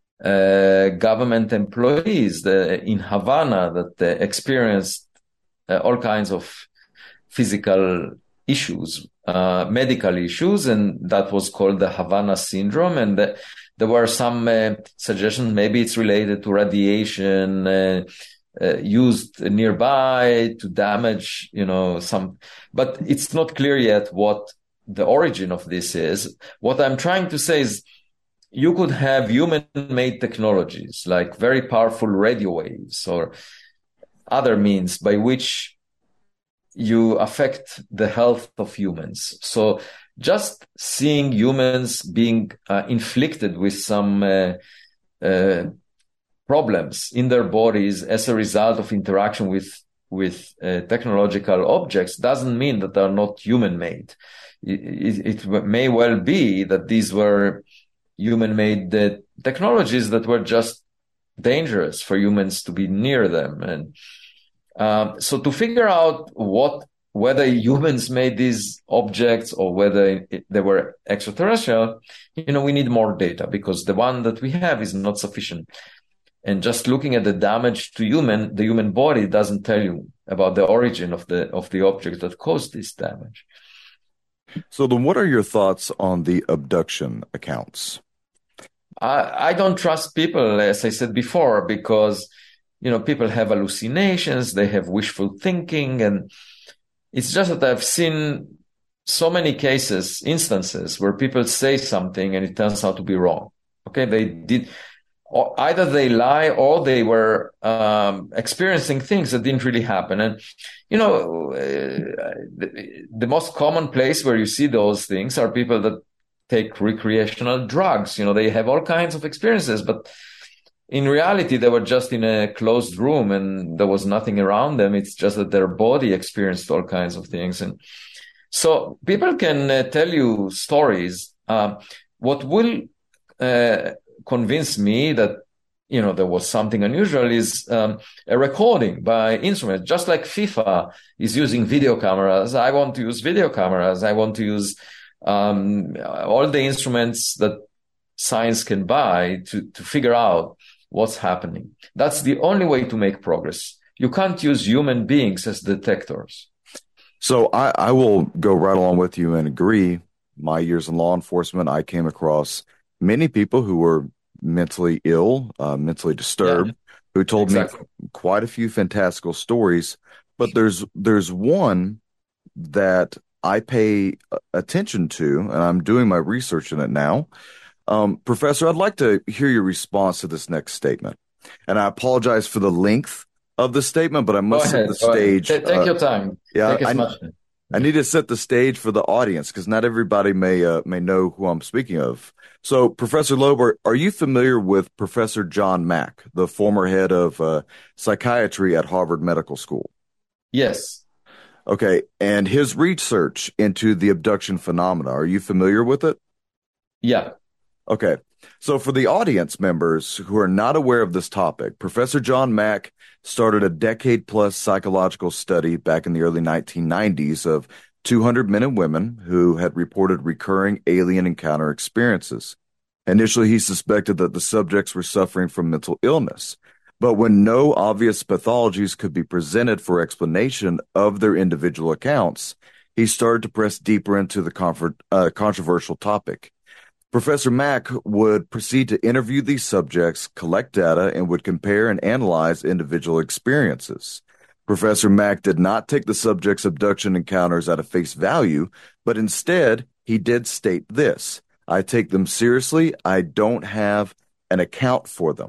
uh, government employees the, in Havana that uh, experienced uh, all kinds of physical issues, uh, medical issues, and that was called the Havana syndrome. And the, there were some uh, suggestions, maybe it's related to radiation uh, uh, used nearby to damage, you know, some, but it's not clear yet what the origin of this is. What I'm trying to say is you could have human-made technologies like very powerful radio waves or other means by which you affect the health of humans. So just seeing humans being uh, inflicted with some uh, uh, problems in their bodies as a result of interaction with with uh, technological objects doesn't mean that they're not human-made. It, it, it may well be that these were human-made uh, technologies that were just dangerous for humans to be near them. And Um, so to figure out what, whether humans made these objects or whether it, they were extraterrestrial, you know, we need more data because the one that we have is not sufficient. And just looking at the damage to human, the human body doesn't tell you about the origin of the, of the object that caused this damage. So then what are your thoughts on the abduction accounts? I, I don't trust people, as I said before, because you know, people have hallucinations, they have wishful thinking, and it's just that I've seen so many cases, instances where people say something and it turns out to be wrong. Okay, they did, or either they lie or they were um, experiencing things that didn't really happen. And, you know, uh, the, the most common place where you see those things are people that take recreational drugs. You know, they have all kinds of experiences, but in reality, they were just in a closed room and there was nothing around them. It's just that their body experienced all kinds of things. And so people can uh, tell you stories. Uh, what will uh, convince me that, you know, there was something unusual is um, a recording by instruments. Just like FIFA is using video cameras, I want to use video cameras. I want to use um, all the instruments that science can buy to, to figure out what's happening. That's the only way to make progress. You can't use human beings as detectors. So I, I will go right along with you and agree. My years in law enforcement, I came across many people who were mentally ill, uh, mentally disturbed, yeah, who told exactly. me quite a few fantastical stories. But there's there's one that I pay attention to, and I'm doing my research in it now. Um, Professor, I'd like to hear your response to this next statement. And I apologize for the length of the statement, but I must set the stage. Take, take uh, your time. Yeah, take as I, much. I need to set the stage for the audience because not everybody may uh, may know who I'm speaking of. So, Professor Loeb, are, are you familiar with Professor John Mack, the former head of uh, psychiatry at Harvard Medical School? Yes. Okay, and his research into the abduction phenomena, are you familiar with it? Yeah. Okay, so for the audience members who are not aware of this topic, Professor John Mack started a decade-plus psychological study back in the early nineteen nineties of two hundred men and women who had reported recurring alien encounter experiences. Initially, he suspected that the subjects were suffering from mental illness, but when no obvious pathologies could be presented for explanation of their individual accounts, he started to press deeper into the comfort, uh, controversial topic. Professor Mack would proceed to interview these subjects, collect data, and would compare and analyze individual experiences. Professor Mack did not take the subjects' abduction encounters at a face value, but instead, he did state this: I take them seriously. I don't have an account for them.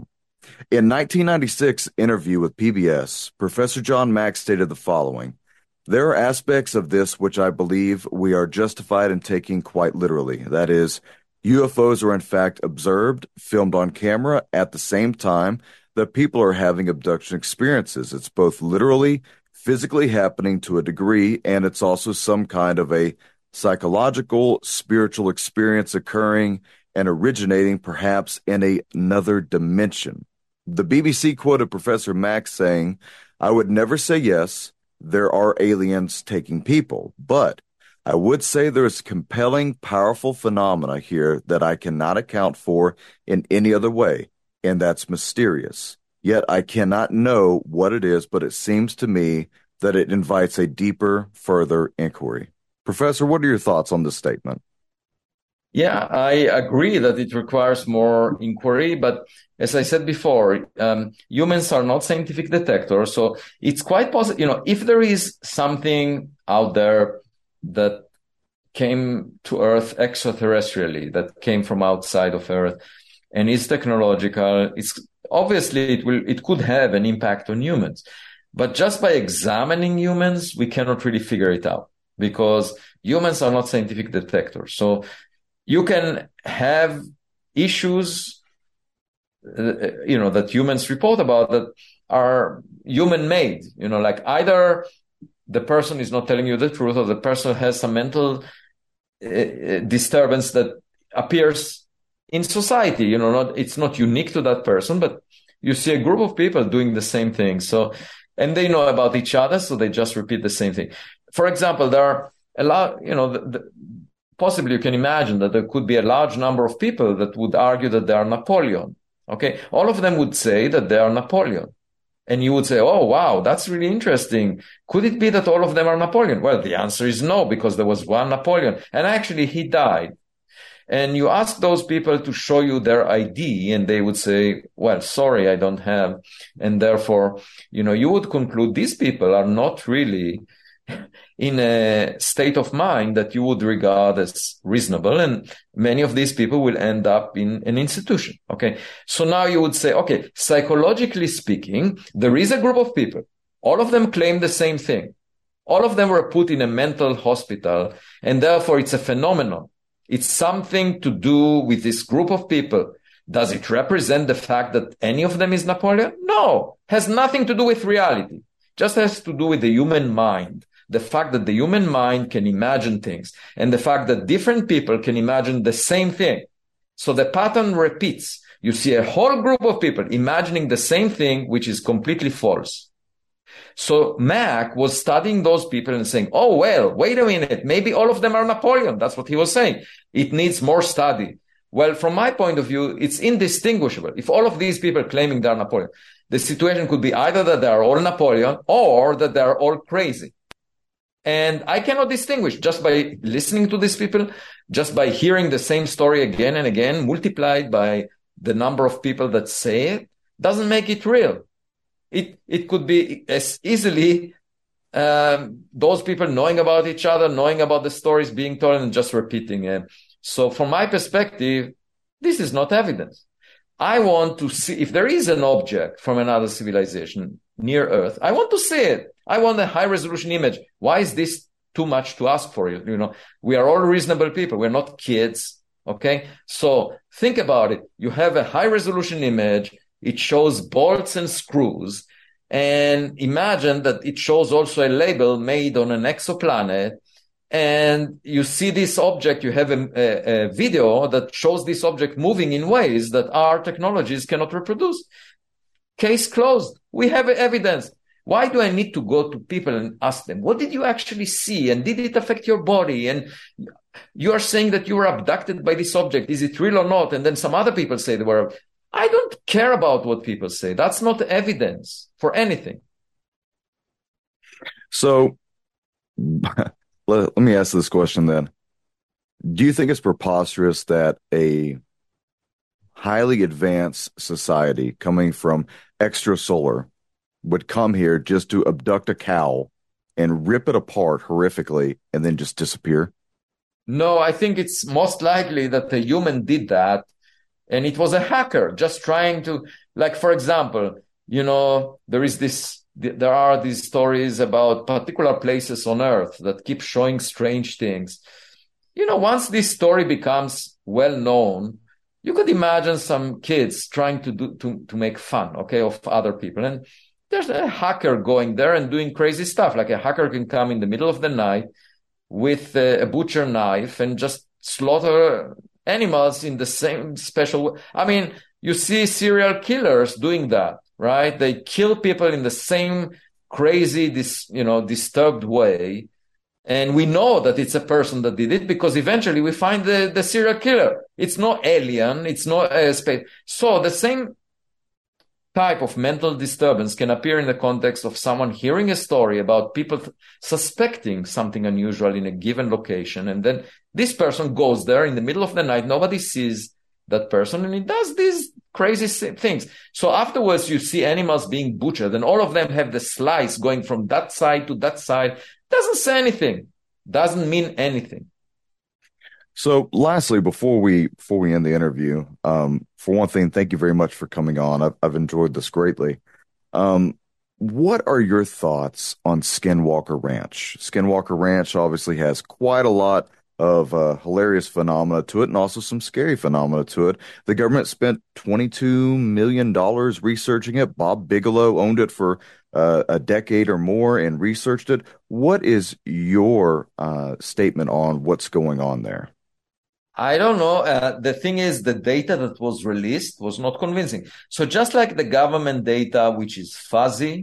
In nineteen ninety-six interview with P B S, Professor John Mack stated the following: "There are aspects of this which I believe we are justified in taking quite literally. That is, U F Os are in fact observed, filmed on camera at the same time that people are having abduction experiences. It's both literally, physically happening to a degree, and it's also some kind of a psychological, spiritual experience occurring and originating perhaps in a, another dimension." The B B C quoted Professor Mack saying, "I would never say yes, there are aliens taking people, but I would say there is compelling, powerful phenomena here that I cannot account for in any other way, and that's mysterious. Yet I cannot know what it is, but it seems to me that it invites a deeper, further inquiry." Professor, what are your thoughts on this statement? Yeah, I agree that it requires more inquiry, but as I said before, um, humans are not scientific detectors, so it's quite possible, you know, if there is something out there that came to Earth extraterrestrially, that came from outside of Earth, and is technological, it's obviously it will, it could have an impact on humans. But just by examining humans, we cannot really figure it out, because humans are not scientific detectors. So you can have issues, uh, you know, that humans report about that are human-made. You know, like either the person is not telling you the truth, or the person has some mental uh, disturbance that appears in society. You know, not it's not unique to that person, but you see a group of people doing the same thing. So, and they know about each other, so they just repeat the same thing. For example, there are a lot, you know, the, the, possibly you can imagine that there could be a large number of people that would argue that they are Napoleon. Okay. All of them would say that they are Napoleon. And you would say, oh, wow, that's really interesting. Could it be that all of them are Napoleon? Well, the answer is no, because there was one Napoleon. And actually, he died. And you ask those people to show you their I D, and they would say, well, sorry, I don't have. And therefore, you know, you would conclude these people are not really in a state of mind that you would regard as reasonable. And many of these people will end up in an institution. Okay. So now you would say, okay, psychologically speaking, there is a group of people. All of them claim the same thing. All of them were put in a mental hospital, and therefore it's a phenomenon. It's something to do with this group of people. Does it represent the fact that any of them is Napoleon? No, has nothing to do with reality. Just has to do with the human mind. The fact that the human mind can imagine things, and the fact that different people can imagine the same thing. So the pattern repeats. You see a whole group of people imagining the same thing, which is completely false. So Mack was studying those people and saying, oh, well, wait a minute, maybe all of them are Napoleon. That's what he was saying. It needs more study. Well, from my point of view, it's indistinguishable. If all of these people claiming they're Napoleon, the situation could be either that they are all Napoleon or that they are all crazy. And I cannot distinguish just by listening to these people, just by hearing the same story again and again, multiplied by the number of people that say it, doesn't make it real. It it could be as easily um, those people knowing about each other, knowing about the stories being told, and just repeating it. So from my perspective, this is not evidence. I want to see if there is an object from another civilization near Earth. I want to see it. I want a high resolution image. Why is this too much to ask for? You know, we are all reasonable people. We're not kids. Okay. So think about it. You have a high resolution image. It shows bolts and screws. And imagine that it shows also a label made on an exoplanet. And you see this object, you have a, a, a video that shows this object moving in ways that our technologies cannot reproduce. Case closed. We have evidence. Why do I need to go to people and ask them, what did you actually see? And did it affect your body? And you are saying that you were abducted by this object. Is it real or not? And then some other people say they were. I don't care about what people say. That's not evidence for anything. So let, let me ask this question then. Do you think it's preposterous that a highly advanced society coming from extrasolar would come here just to abduct a cow and rip it apart horrifically and then just disappear? No, I think it's most likely that the human did that And it was a hacker just trying to, like, for example, you know, there is this, there are these stories about particular places on Earth that keep showing strange things. You know, once this story becomes well known, you could imagine some kids trying to do, to, to make fun, okay, of other people. And there's a hacker going there and doing crazy stuff. Like a hacker can come in the middle of the night with a, a butcher knife and just slaughter animals in the same special way. I mean, you see serial killers doing that, right? They kill people in the same crazy, this, you know, disturbed way. And we know that it's a person that did it because eventually we find the, the serial killer. It's not alien. It's not a space. So the same type of mental disturbance can appear in the context of someone hearing a story about people th- suspecting something unusual in a given location. And then this person goes there in the middle of the night. Nobody sees that person and he does these crazy things. So afterwards you see animals being butchered and all of them have the slice going from that side to that side. Doesn't say anything. Doesn't mean anything. So lastly, before we before we end the interview, um, for one thing, thank you very much for coming on. I've, I've enjoyed this greatly. Um, what are your thoughts on Skinwalker Ranch? Skinwalker Ranch obviously has quite a lot of uh, hilarious phenomena to it and also some scary phenomena to it. The government spent twenty-two million dollars researching it. Bob Bigelow owned it for uh, a decade or more and researched it. What is your uh, statement on what's going on there? I don't know. Uh, the thing is, the data that was released was not convincing. So just like the government data, which is fuzzy,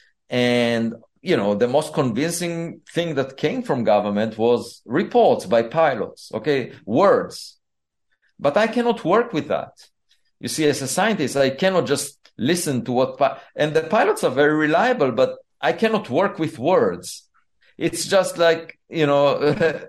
and, you know, the most convincing thing that came from government was reports by pilots, okay, words. But I cannot work with that. You see, as a scientist, I cannot just listen to what, pi- and the pilots are very reliable, but I cannot work with words. It's just like, you know,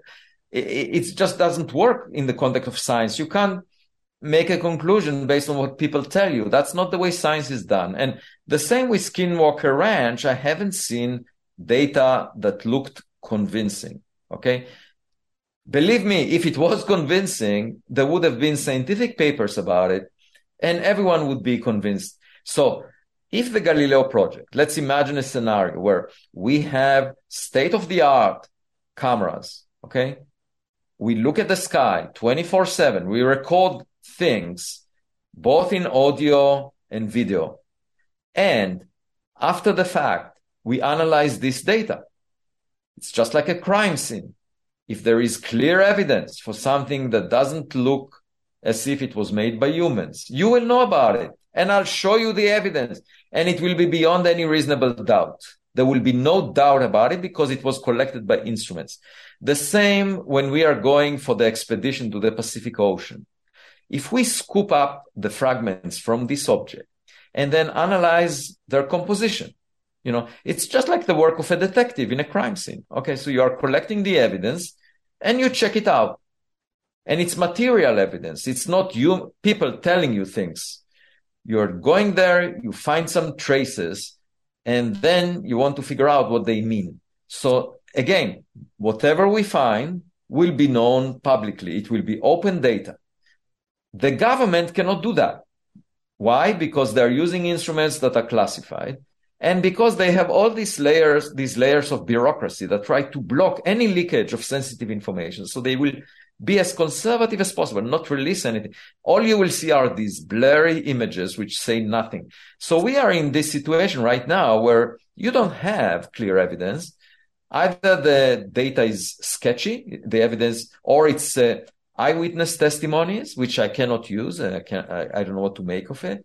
it just doesn't work in the context of science. You can't make a conclusion based on what people tell you. That's not the way science is done. And the same with Skinwalker Ranch. I haven't seen data that looked convincing. Okay. Believe me, if it was convincing, there would have been scientific papers about it and everyone would be convinced. So if the Galileo project, let's imagine a scenario where we have state-of-the-art cameras, okay? We look at the sky twenty-four seven. We record things, both in audio and video. And after the fact, we analyze this data. It's just like a crime scene. If there is clear evidence for something that doesn't look as if it was made by humans, you will know about it. And I'll show you the evidence. And it will be beyond any reasonable doubt. There will be no doubt about it because it was collected by instruments. The same when we are going for the expedition to the Pacific Ocean. If we scoop up the fragments from this object and then analyze their composition, you know, it's just like the work of a detective in a crime scene. Okay, so you are collecting the evidence and you check it out. And it's material evidence. It's not you, people telling you things. You're going there, you find some traces, and then you want to figure out what they mean. So again, whatever we find will be known publicly. It will be open data. The government cannot do that. Why? Because they're using instruments that are classified and because they have all these layers, these layers of bureaucracy that try to block any leakage of sensitive information. So they will be as conservative as possible, not release anything. All you will see are these blurry images which say nothing. So we are in this situation right now where you don't have clear evidence. Either the data is sketchy, the evidence, or it's uh, eyewitness testimonies, which I cannot use. And I, can, I, I don't know what to make of it.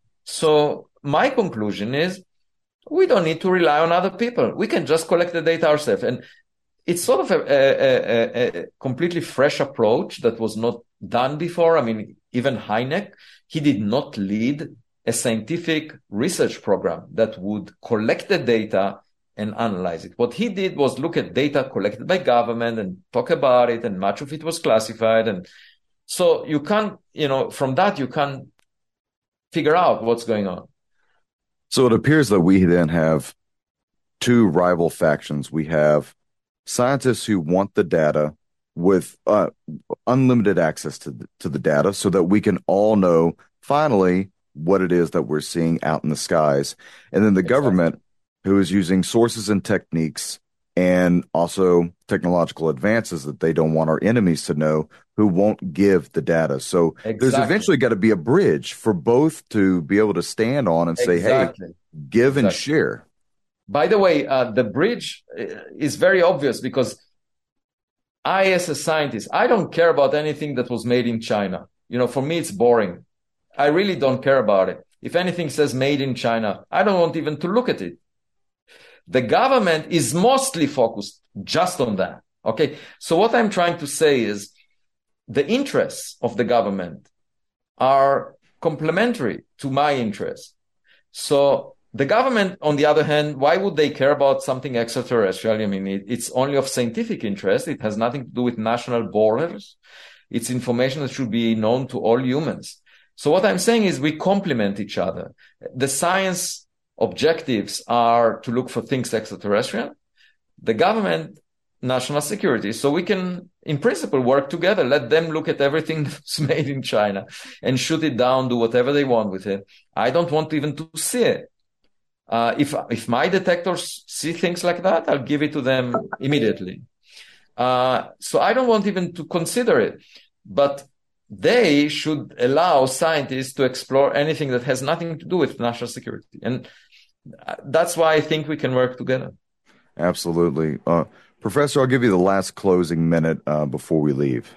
So my conclusion is we don't need to rely on other people. We can just collect the data ourselves. And it's sort of a, a, a, a completely fresh approach that was not done before. I mean, even Hynek, he did not lead a scientific research program that would collect the data and analyze it. What he did was look at data collected by government and talk about it, and much of it was classified. And so you can't, you know, from that, you can figure out what's going on. So it appears that we then have two rival factions. We have scientists who want the data, with uh, unlimited access to the, to the data so that we can all know finally what it is that we're seeing out in the skies. And then the Exactly. government, who is using sources and techniques and also technological advances that they don't want our enemies to know, who won't give the data. So Exactly. there's eventually got to be a bridge for both to be able to stand on and say, Exactly. hey, give Exactly. and share. By the way, uh, the bridge is very obvious because I, as a scientist, I don't care about anything that was made in China. You know, for me, it's boring. I really don't care about it. If anything says made in China, I don't want even to look at it. The government is mostly focused just on that. Okay. So what I'm trying to say is the interests of the government are complementary to my interests. So the government, on the other hand, why would they care about something extraterrestrial? I mean, it, it's only of scientific interest. It has nothing to do with national borders. It's information that should be known to all humans. So what I'm saying is we complement each other. The science objectives are to look for things extraterrestrial. The government, national security. So we can, in principle, work together. Let them look at everything that's made in China and shoot it down, do whatever they want with it. I don't want even to see it. Uh, if if my detectors see things like that, I'll give it to them immediately. Uh, so I don't want even to consider it. But they should allow scientists to explore anything that has nothing to do with national security. And that's why I think we can work together. Absolutely. Uh, Professor, I'll give you the last closing minute uh, before we leave.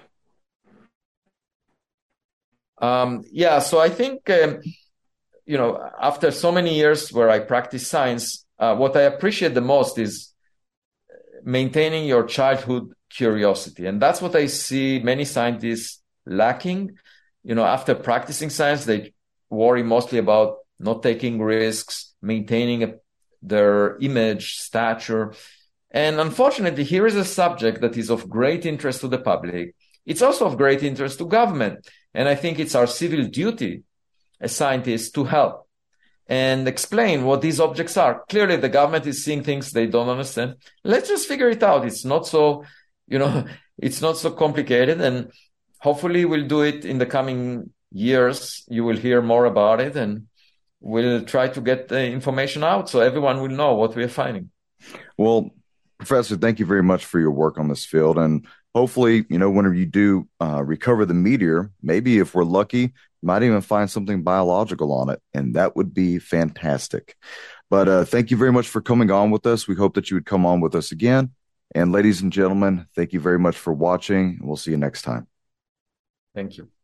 Um, yeah, so I think, um, you know, after so many years where I practice science, uh, what I appreciate the most is maintaining your childhood curiosity. And that's what I see many scientists lacking. You know, after practicing science, they worry mostly about not taking risks, maintaining a, their image, stature. And unfortunately, here is a subject that is of great interest to the public. It's also of great interest to government. And I think it's our civil duty as scientists to help and explain what these objects are. Clearly, the government is seeing things they don't understand. Let's just figure it out. It's not so, you know, it's not so complicated. And hopefully we'll do it in the coming years. You will hear more about it and we'll try to get the information out so everyone will know what we are finding. Well, Professor, thank you very much for your work on this field. And hopefully, you know, whenever you do uh, recover the meteor, maybe if we're lucky, might even find something biological on it. And that would be fantastic. But uh, thank you very much for coming on with us. We hope that you would come on with us again. And ladies and gentlemen, thank you very much for watching. We'll see you next time. Thank you.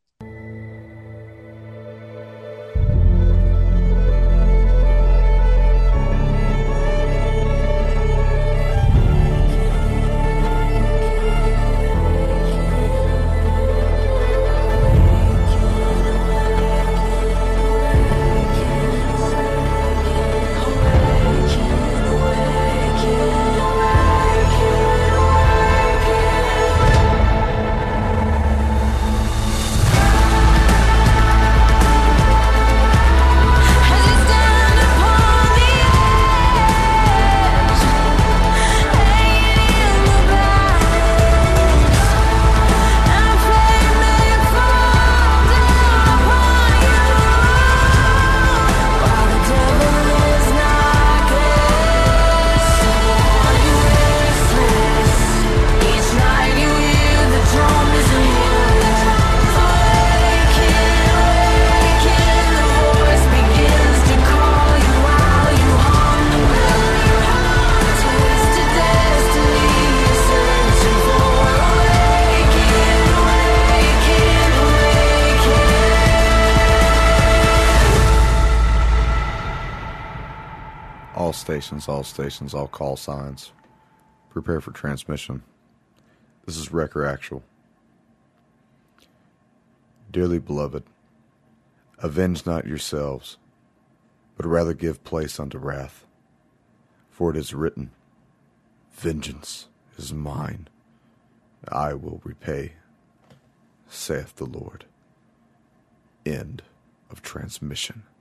All stations, all stations, all call signs. Prepare for transmission. This is Wrecker Actual. Dearly beloved, avenge not yourselves, but rather give place unto wrath. For it is written, vengeance is mine, I will repay, saith the Lord. End of transmission.